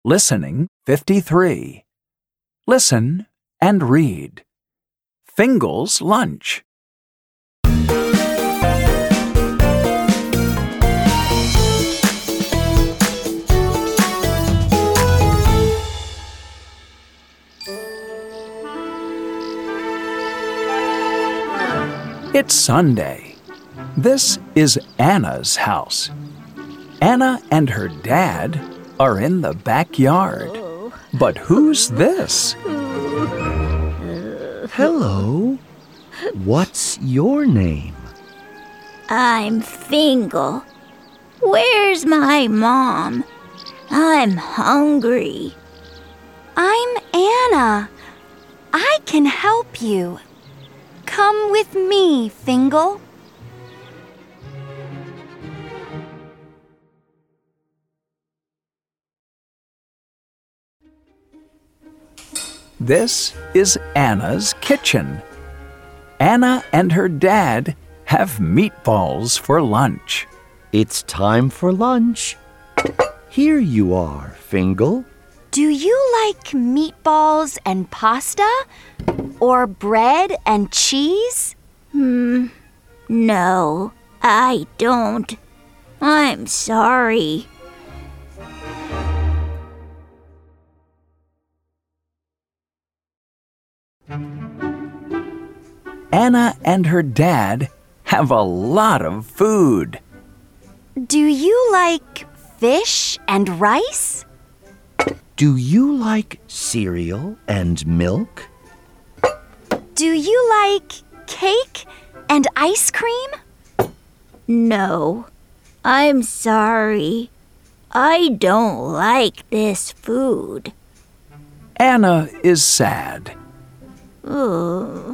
Listening 53. Listen and read. Fingal's lunch. It's Sunday. This is Anna's house. Anna and her dad are in the backyard. But who's this? Hello. What's your name? I'm Fingal. Where's my mom? I'm hungry. I'm Anna. I can help you. Come with me, Fingal. This is Anna's kitchen. Anna and her dad have meatballs for lunch. It's time for lunch. Here you are, Fingal. Do you like meatballs and pasta? Or bread and cheese? No, I don't. I'm sorry. Anna and her dad have a lot of food. Do you like fish and rice? Do you like cereal and milk? Do you like cake and ice cream? No, I'm sorry. I don't like this food. Anna is sad. Ugh.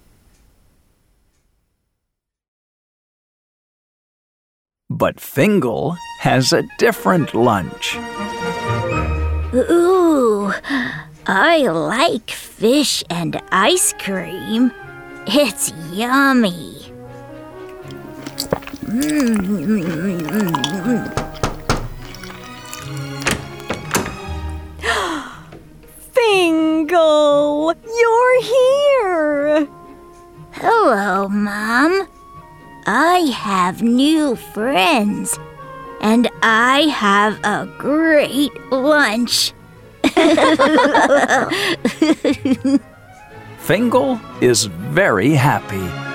But Fingal has a different lunch. Ooh, I like fish and ice cream. It's yummy. Fingal, you're here. Hello, Mom. I have new friends, and I have a great lunch. Fingal is very happy.